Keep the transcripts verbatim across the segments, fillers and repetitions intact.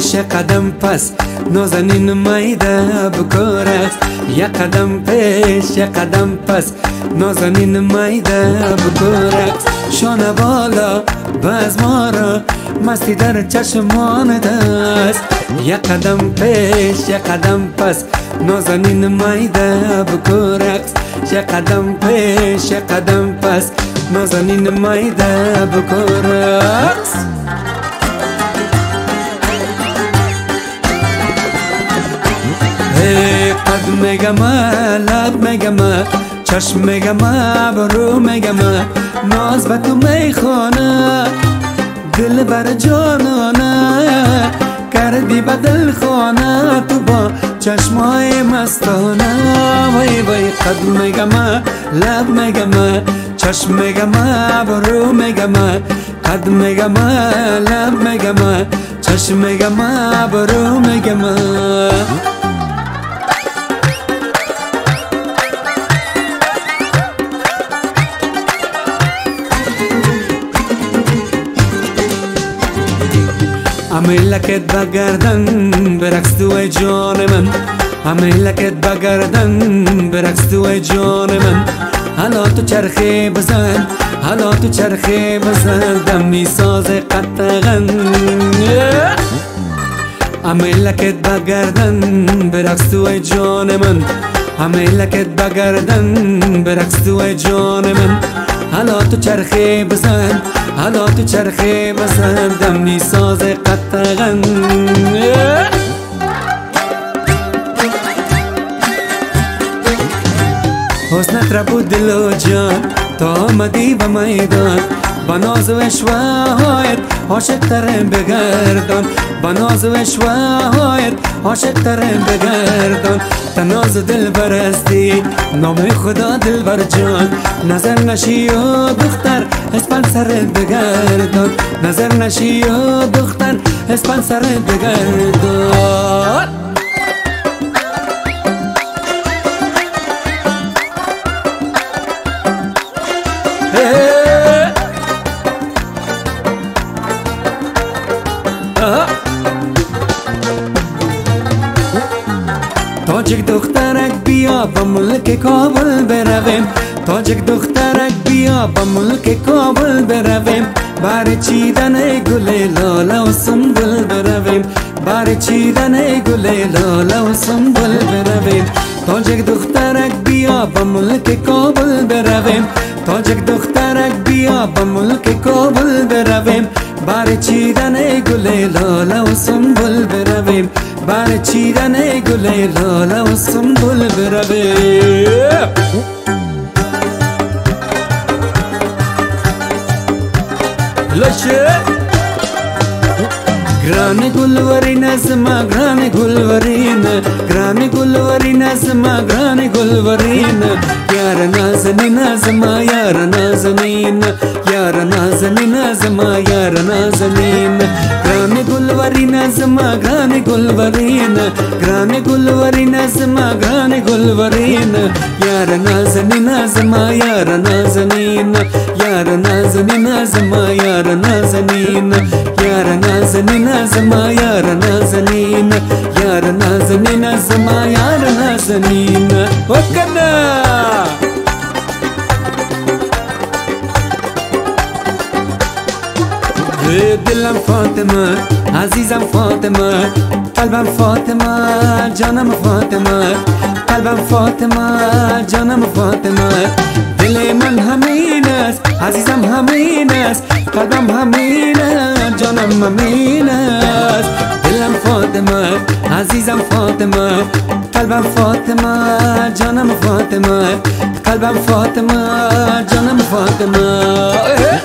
پیش یک قدم پس نازنین میده بکو رقص، یک قدم پیش یک قدم پس نازنین میده بکو رقص. شانه بالا باز ما را مستی در چشمان دست، یک قدم پیش یک قدم پس نازنین میده بکو رقص، یک قدم پیش یک قدم پس نازنین میده بکو رقص. قد میگم لب میگم چشم میگم برو میگم ناز به تو میخونه دل بر جانانه کردی بدل خانه تو با چشمای مستانه. وای وای قد میگم لب میگم چشم میگم برو میگم قد میگم لب میگم چشم میگم برو میگم. امیلکت بگردن برقص توی جان من، امیلکت بگردن برقص توی جان من. حالا تو چرخه بزن حالا تو چرخه بزن دم میساز قطغن. امیلکت بگردن برقص توی جان من، امیلکت بگردن برقص توی جان من. حالا تو چرخه بزن حالا تو چرخه بزن دم میساز قطغن. حسنت را بود دل و جان تا آمدی به میدان، با ناز و اشوهایت عاشق ترم بگردان، با ناز و اشوهایت عاشق ترم بگردان. تناز دل برستی نام خدا دل بر جان، نظر نشی و دختر اسپن سرت بگردان، نظر نشی و دختر اسپن سرت بگردان. تاجک دخترک بیا با ملک کابل برویم، تاجک دخترک بیا با ملک کابل برویم. بار چیدن گل لاله و سنبل برویم، بار چیدن گل لاله و سنبل برویم. تاجک دخترک بیا با ملک کابل برویم، تاجک دخترک بیا با ملک کابل برویم. بار چیدن گل لاله و سنبل برویم، بار چیدن گل لاله و سنبل برویم. لشه گران گلورین از ما گران گلورین، گران گلورین از ما گران گلورین. یار نازنین از ما یار نازنین، یار نازنین از ما یار نازنین. گران گلورین از ما گران گلورین، گران گلورین از ما گران گلورین. یار نازنین از ما یار نازنین، یار نازنین از ما یار نازنین. یار نازنین از ما یار نازنین، یار نازنین از ما یار نازنین. وکنا دلم فاطمه عزیزم فاطمه، قلبم فاطمه جانم فاطمه، قلبم فاطمه جانم فاطمه. دل من همین است عزیزم همین است، قلبم همین است جانم همین است. دلم فاطمه عزیزم فاطمه، قلبم فاطمه جانم فاطمه، قلبم فاطمه جانم فاطمه.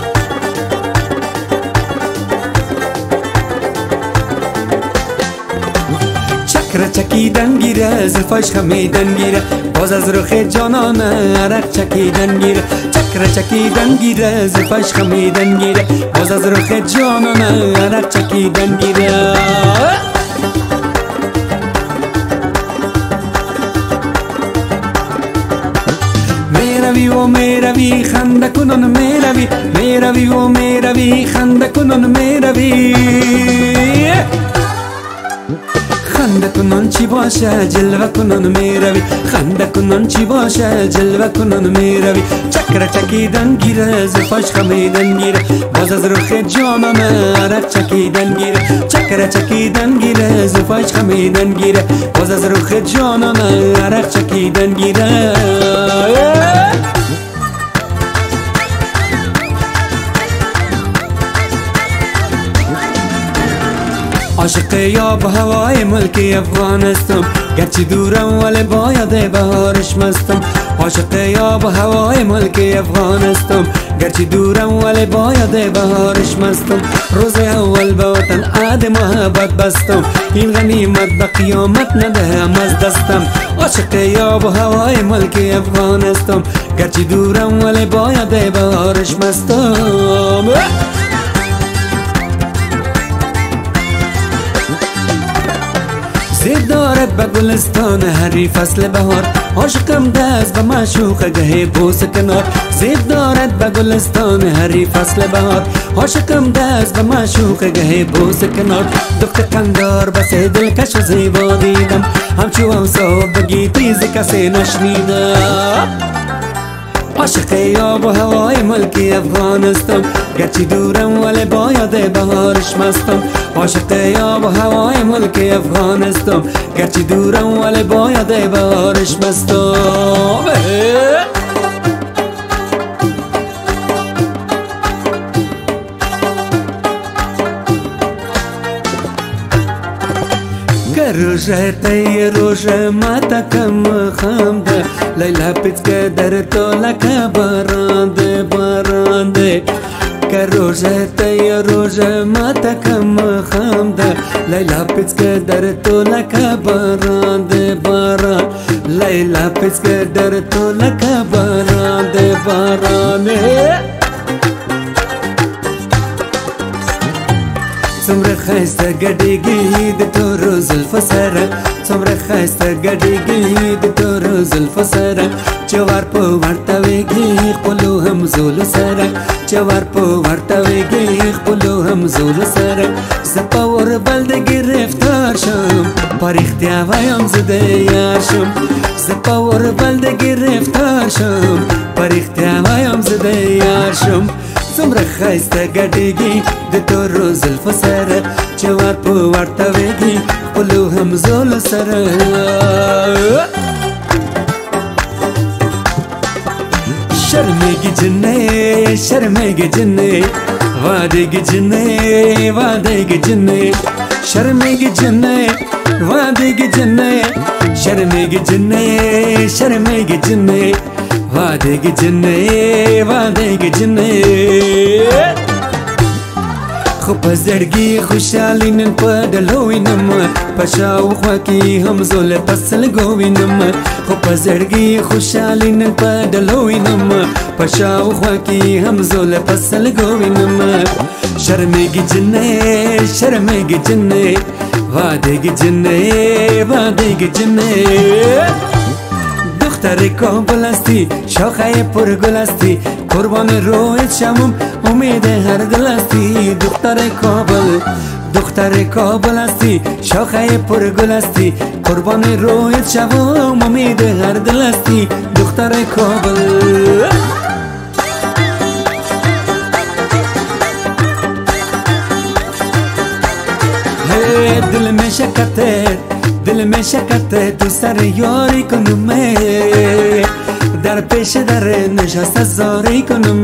چکر چکیدن گیره زلفاش خمیدن گیره، باز از رخ جانان عرق چکیدن گیره. چکر چکیدن گیره زلفاش خمیدن گیره، باز از رخ جانان عرق چکیدن گیره. میروی و میروی خنده کنون میروی، میروی و میروی خنده کنون میروی. خنده کنان چی باشه جلوه کنان میروی خنده کنان چی باشه جلوه کنان میروی چکر چکیدن گیره زلفاش خمیدن گیره باز از رخ جانم عرق چکیدن گیره چکر چکیدن گیره زلفاش خمیدن گیره باز از رخ جانم عرق چکیدن گیره عاشق یاب هوای ملک افغانستم گرچه دورم ولی باید بهارش مستم عاشق یاب هوای ملک افغانستم گرچه دورم ولی باید بهارش مستم روز اول به وطن عهد محبت بستم این غنیمت به قیامت ندهم از دستم عاشق یاب هوای ملک افغانستم گرچه دورم ولی باید بهارش مستم زیب دارد به گلستان هری فصل بهار عاشقم دست به معشوق گه بوس کنار زیب دارد به گلستان هری فصل بهار عاشقم دست به معشوق گه بوس کنار دخت قندار بس دلکش و زیبا دیدم همچو اوصاف بگی تیز کسی نشنیدم عاشق یاب و هوای ملک افغانستم گرچه دورم ولی باید بهارش مستم عاشق یاب و هوای ملک افغانستم گرچه دورم ولی باید بهارش مستم که روژه تی روژه ماتا کم خام ده لیلا پیچ که در تو لکه باران ده باران ده که روژه تی روژه ماتا کم خام ده لیلا پیچ که در تو لکه باران ده باران لیلا پیچ که در تو لکه باران ده باران څومره خایسته ګډېږي د تورو زلفو سره څومره خایسته ګډېږي د تورو زلفو سره چې ور په ورته ویږي خپلو همزولو سره چې ور په ورته ویږي خپلو همزولو سره زه په اوربل د ګرفتار شم په رښتیا وایم زه د یار شم زه په اوربل د ګرفتار شم په رښتیا وایم زه د یار شم څومره ښایسته ګډېږي د تورو زلفو سره چې ور په ورته ویږي خپلو همزولو سره شرمېږي جنې شرمېږي جنې وادېږي جنې وادېږي جنې شرمېږي جنې وادېږي جنې شرمېږي جنې شرمېږي جنې وادېږي جنې وادېږي جنې خو په زړګي خوشحالي نن په ډلو وینم په شاوخوا کې همزوله په سلګو وینم خو په زړګي خوشحالي نن په ډلو وینم په شاوخوا کې همزوله په سلګو وینم شرمېږي جنې شرمېږي جنې وادېږي جنې وادېږي جنې دختر کابل هستی شاخه پرگل هستی قربان رویت شمم امید هر دل هستی دختر کابل دختر کابل هستی شاخه پرگل هستی قربان رویت شمم امید هر دل هستی دختر کابل دل میں شکت ہے دل میں شکت ہے تو سر یاری کنم در پیش در نشست زاری کنم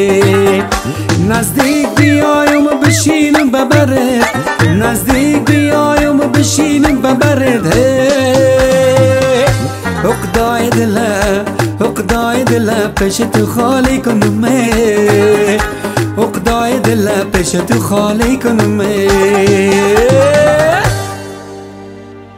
نزدیک بیایم بشینم ببرد نزدیک بیایم بشینم ببرد عقدای دل عقدای دل پیش تو خالی کنم عقدای دل پیش تو خالی کنم